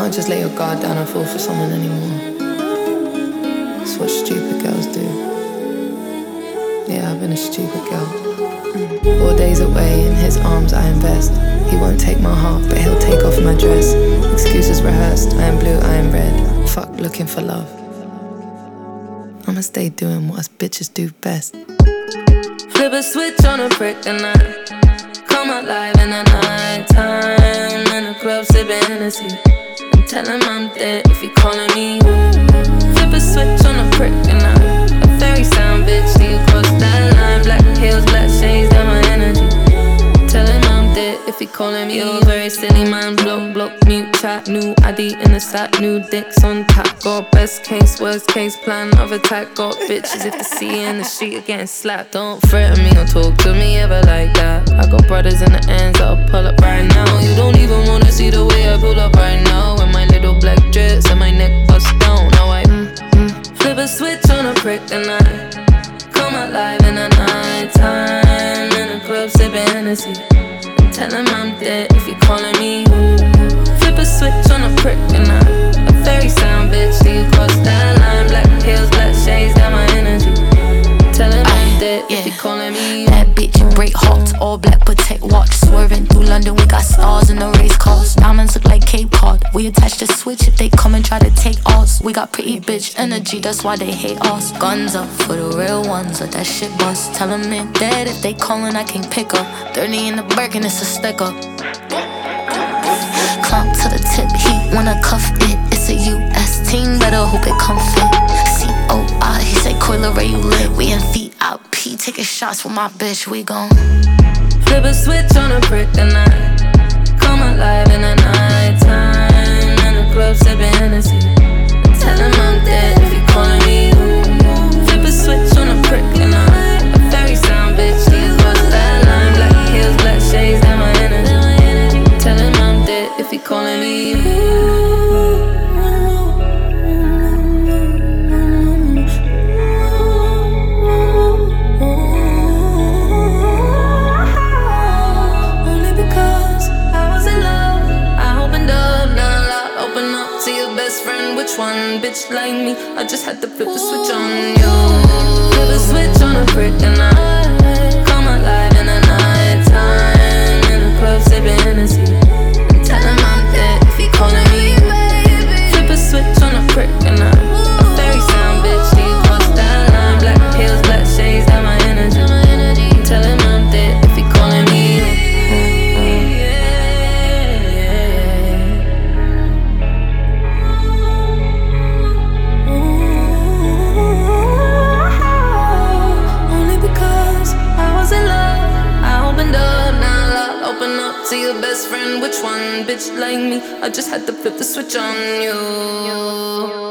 can't just let your guard down and fall for someone anymore. That's what stupid girls do. Yeah, I've been a stupid girl. 4 days away, in his arms I invest. He won't take my heart, but he'll take off my dress. Excuses rehearsed, I am blue, I am red. Fuck looking for love. I'ma stay doing what us bitches do best. Flip a switch on a brick and I come alive in the night time. In the club sipping Hennessy and tell him I'm dead if he calling me. Flip a switch on a brick and I a fairy sound bitch. See you cross that line. Black heels, black shades, got my energy. Tell him I'm dead if he calling me. You're very silly man, block, mute, chat. New ID in the sack, new dicks on tap. Got best case, worst case plan of attack. Got bitches if they see you in the street are getting slapped. Don't threaten me or talk to me ever like that. I got brothers in the ends that'll pull up right now. You don't even wanna see the way I pull up right now. With my little black dress and my neck bust down. Now I flip a switch on a prick and I come alive in the night time. In the club sipping Hennessy and tell him I'm dead if he calling me. Flip a switch on a prick and I a fairy sound bitch. See you cross that line. Black heels, black shades, got my energy. Tell him I'm dead if he calling me. Bad bitch, break hearts, all black protect watch. Swerving through London, we got stars in the race cars. Diamonds look like Cape Cod. We attach the switch if they come and try to take ours. We got pretty bitch energy, that's why they hate us. Guns up for the real ones, let that shit bust. Tell them they're dead if they callin', I can pick up. 30 in the Birkin, it's a sticker. Climb to the tip, he wanna cuff it. It's a US team, better hope it come fit. COI, he say Coiler, where you lit? We in VIP, taking shots with my bitch, we gon' flip a switch on a brick and I come alive in the night time. In the club sipping Hennessy and tell him I'm dead if he calling me. Flip a switch on a brick and I a fairy sound bitch. See you cross that line. Black heels, black shades, got my energy. Tell him I'm dead if he calling me. Which one, bitch like me? I just had to flip the switch on you. Flip a switch on a brick and I come alive in the night time. In the club sipping Hennessy and tell him I'm dead if he calling me. Flip a switch on a brick and I a fairy sound bitch. See you cross that line. Black heels, black shades, got my energy. Tell him I'm dead if he calling me. See your best friend, which one, bitch like me? I just had to flip the switch on you.